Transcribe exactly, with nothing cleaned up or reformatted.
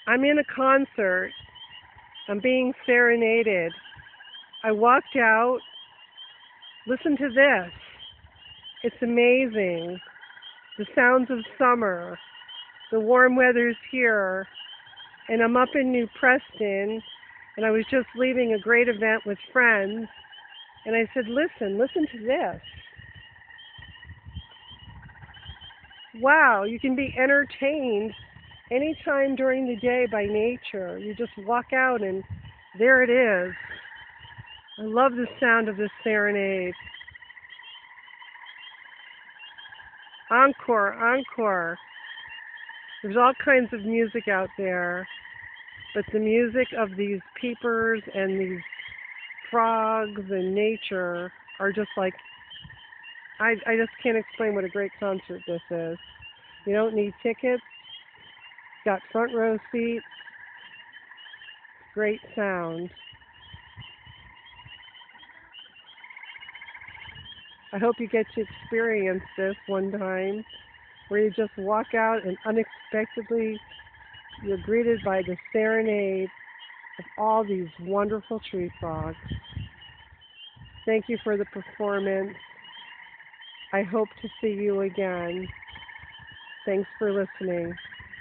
I'm in a concert. I'm being serenaded. I walked out. Listen to this. It's amazing. The sounds of summer. The warm weather's here. And I'm up in New Preston. And I was just leaving a great event with friends. And I said, listen, listen to this. Wow, you can be entertained anytime during the day by nature. You just walk out and there it is. I love the sound of this serenade. Encore, encore. There's all kinds of music out there, but the music of these peepers and these frogs and nature are just like, I, I just can't explain what a great concert this is. You don't need tickets. Got front row seats. Great sound. I hope you get to experience this one time where you just walk out and unexpectedly you're greeted by the serenade of all these wonderful tree frogs. Thank you for the performance. I hope to see you again. Thanks for listening.